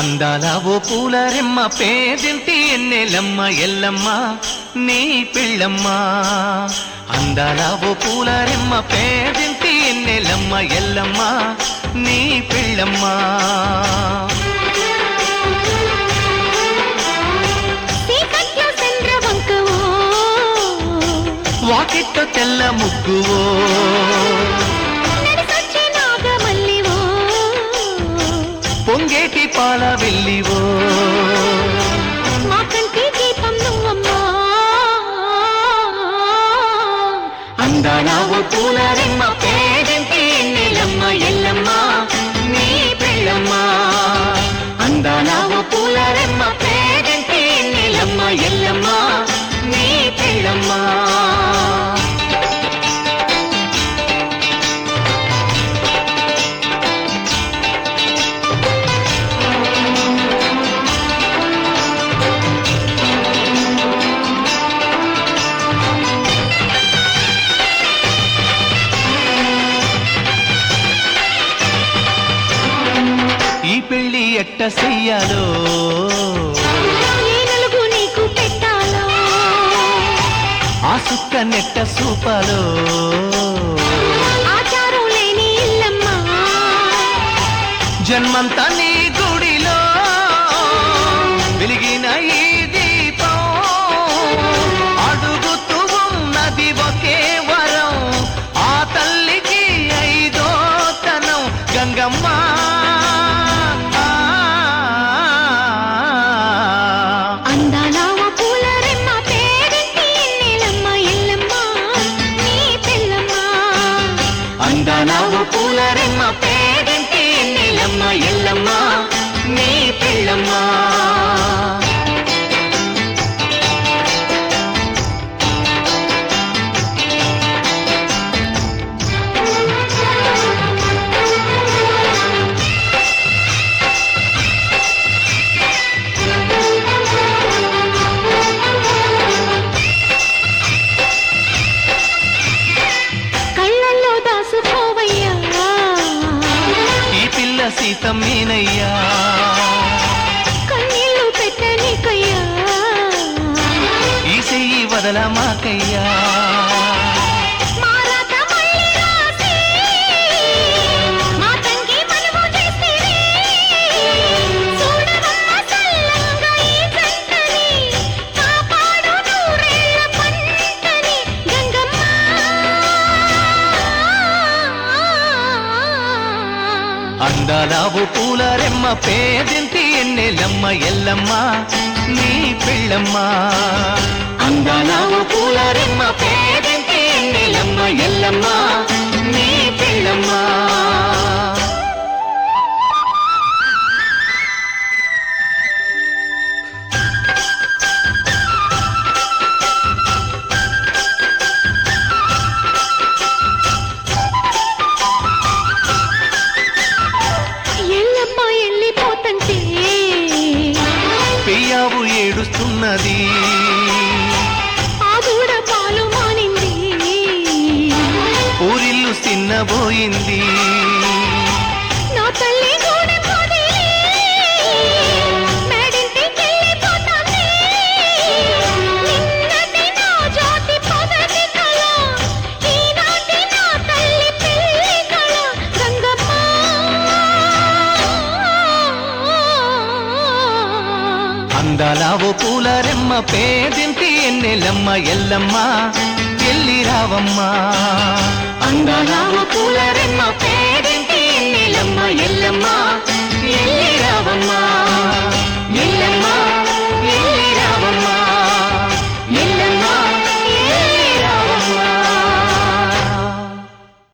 అందాల ఓ పూలరెమ్మ పేదింటి ఎన్నెలమ్మ ఎల్లమ్మ నీ పిల్లమ్మ. అందాల ఓ పూలరెమ్మ పేదింటి ఎన్నెలమ్మ ఎల్లమ్మ నీ పిల్లమ్మ. వాకిట్ట తెల్ల ముగ్గువో పొంగేటి పాల వెళ్ళివో మా కంటి దీపం నువ్వమ్మా. అందాల ఓ పూలరెమ్మ పేదింటి ఎన్నెలమ్మ ఎల్లమ్మ నీ పిల్లమ్మ. అందాల ఓ పూలరెమ్మ పేదింటి ఎన్నెలమ్మ ఎల్లమ్మ నీ పిల్లమ్మ. ఈ పెళ్ళి ఎట్ట చెయ్యాలో నలుగు నీకు పెట్టాలో ఆ సుక్క నెట్ట సూపాలో ఆచారం లేని ఇల్లమ్మా. జన్మంతా నీ గుడిలో వెలిగిన ఈ దీపం అడుగుతూ ఉన్నది ఒకే వరం ఆ తల్లికి ఐదో తనం గంగమ్మ. అందాల ఓ పూలరెమ్మ పేదింటి ఎన్నెలమ్మ ఎల్లమ్మ నీ పిల్లమ్మ. అందాల ఓ పూలరెమ్మ పేదింటి ఎన్నెలమ్మ ఎల్లమ్మ నీ పిల్లమ్మ. కళ్ళల్లో దాసుకోవయ్యా ఈ పిల్ల సీతమ్మేనయ్యా కన్నీళ్ళు పెట్టనికయ్యా. ఈ చెయ్యి వదల మాకయ్యా. మారాత మళ్ళీ రాసి మా తంగి మనము చేసిరి. చూడవమ్మ చల్లంగా ఈ జంటని కాపాడు నూరేళ్ల పంటని గంగమ్మ. అందాల ఓ పూలరెమ్మ పేదింటి ఎన్నెలమ్మ ఎల్లమ్మ నీ పిల్లమ్మ. అందాల ఓ పూలరెమ్మ పేదింటి ఎన్నెలమ్మ ఎల్లమ్మ నీ పిల్లమ్మ. ఎల్లమ్మ వెళ్ళిపోతంటే పెయ్యావు ఏడుస్తున్నది ఆ దూడ పాలు మానింది. ఊరిల్లు చిన్నబోయింది నా తల్లి గూడె పొదిలి మేడింటికెళ్ళిపోతాంది. నిన్నటి నా జ్యోతి పొదటి కళ ఈనాటి నా తల్లి పెళ్లి కళ గంగమ్మ. అందాల ఓ పూలరెమ్మ పేదింటి ఎన్నెలమ్మ ఎల్లమ్మ ఎల్లి రావమ్మ. అందాల ఓ పూలరెమ్మ పేదింటి ఎన్నెలమ్మ ఎల్లమ్మ